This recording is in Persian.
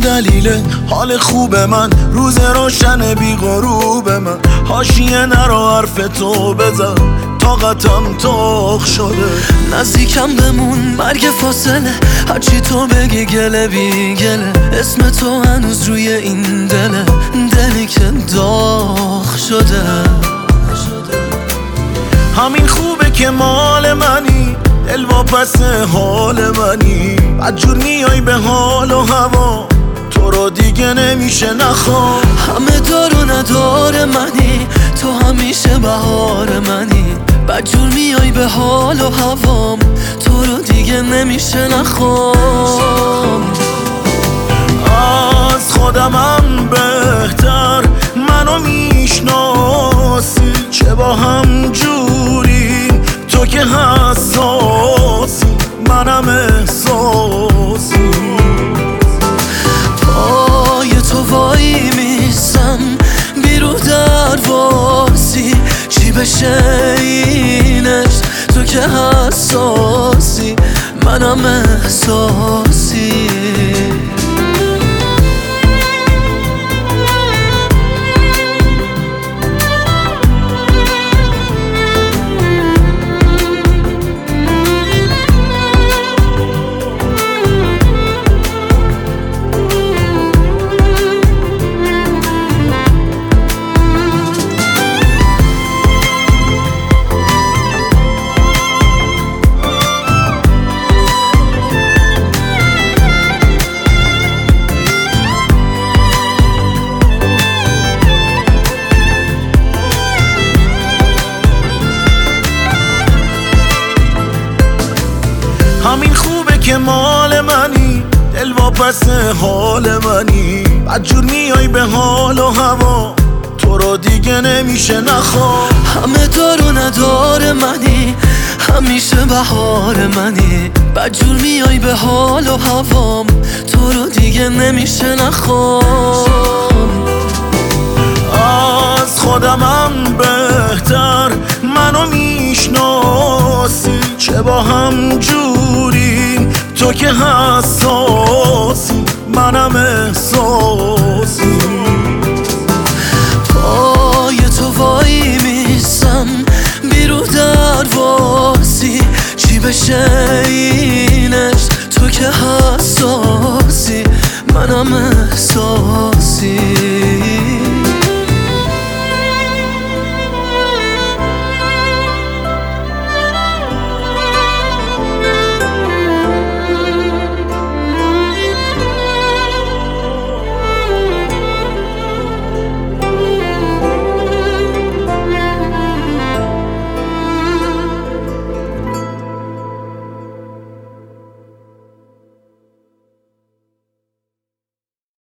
دلیل حال خوب من، روز روشن بی غروب من. حاشیه نرو حرف تو بزن، طاقتم تاخ شده. نزدیکم بمون مرگ فاصله، هرچی تو بگی گله بی گله. اسم تو هنوز روی این دله، دلی که داغ شده. همین خوبه که مال منی، دل واپس حال منی. بدجور میای به حال و هوا، تو رو دیگه نمیشه نخوام. همه دار و ندار منی، تو همیشه بهار منی. بدجور میای به حال و هوام، تو رو دیگه نمیشه نخوام. از خودمم بهتر منو میشناسی، چه با هم جوری تو که حساسی، منم احساسی. پای تو وای میسم بیرو درواسی، چی بشه اینش تو که حساسی، منم احساسی. همین خوبه که مال منی، دل واپس حال منی. بدجور میای به حال و هوا، تو رو دیگه نمیشه نخوام. همه دار و ندار منی، همیشه بهار منی. بدجور میای به حال و هوام، تو رو دیگه نمیشه نخوام. از خودمم بهتر منو میشناسی، چه با هم جوری تو که حساسی، منم احساسی. پای تو وای میسم بیرو درواسی، چی بشه اینش تو که حساسی، منم